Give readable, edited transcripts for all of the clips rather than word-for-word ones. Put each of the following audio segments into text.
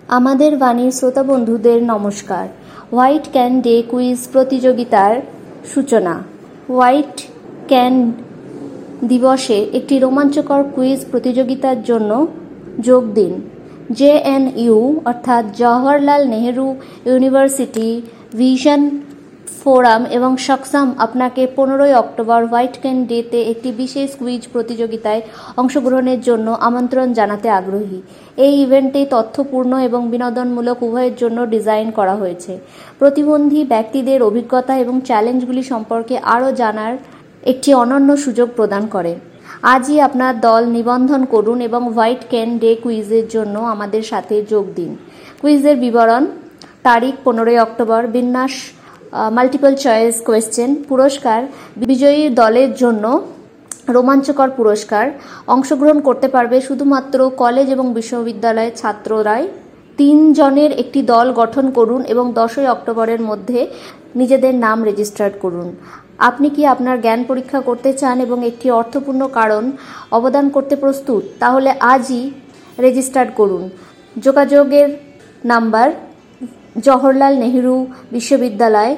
আমাদের বাণীর শ্রোতা বন্ধুদের নমস্কার। হোয়াইট ক্যান ডে কুইজ প্রতিযোগিতার সূচনা। হোয়াইট ক্যান দিবসে একটি রোমাঞ্চকর কুইজ প্রতিযোগিতার জন্য যোগ দিন। JNU অর্থাৎ Jawaharlal Nehru university vision forum এবং সক্ষম আপনাকে 15 অক্টোবর হোয়াইট ক্যান ডেতে একটি বিশেষ কুইজ প্রতিযোগিতায় অংশগ্রহণের জন্য আমন্ত্রণ জানাতে আগ্রহী। এই ইভেন্টটি তথ্যপূর্ণ এবং বিনোদনমূলক উভয়ের জন্য ডিজাইন করা হয়েছে। প্রতিবন্ধী ব্যক্তিদের অভিজ্ঞতা এবং চ্যালেঞ্জগুলি সম্পর্কে আরও জানার একটি অনন্য সুযোগ প্রদান করে। আজই আপনার দল নিবন্ধন করুন এবং হোয়াইট ক্যান ডে কুইজের জন্য আমাদের সাথে যোগ দিন। কুইজের বিবরণ: তারিখ 15 অক্টোবর, বিন্যাস মাল্টিপল চয়েস কোয়েশ্চেন, পুরস্কার বিজয়ী দলের জন্য রোমাঞ্চকর পুরস্কার। অংশগ্রহণ করতে পারবে শুধুমাত্র কলেজ এবং বিশ্ববিদ্যালয়ের ছাত্ররাই। 3 জনের একটি দল গঠন করুন এবং 10 অক্টোবরের মধ্যে নিজেদের নাম রেজিস্টার করুন। আপনি কি আপনার জ্ঞান পরীক্ষা করতে চান এবং একটি অর্থপূর্ণ কারণ অবদান করতে প্রস্তুত? তাহলে আজই রেজিস্টার করুন। যোগাযোগের নাম্বার: জওহরলাল নেহেরু বিশ্ববিদ্যালয়,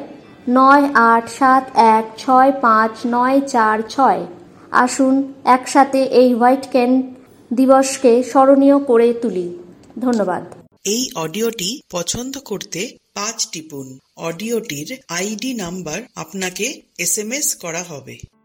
9871659446। আসুন একসাথে এই হোয়াইট ক্যান দিবসকে স্মরণীয় করে তুলি। ধন্যবাদ। এই অডিওটি পছন্দ করতে 5 টিপুন। অডিওটির ID নাম্বার আপনাকে SMS করা হবে।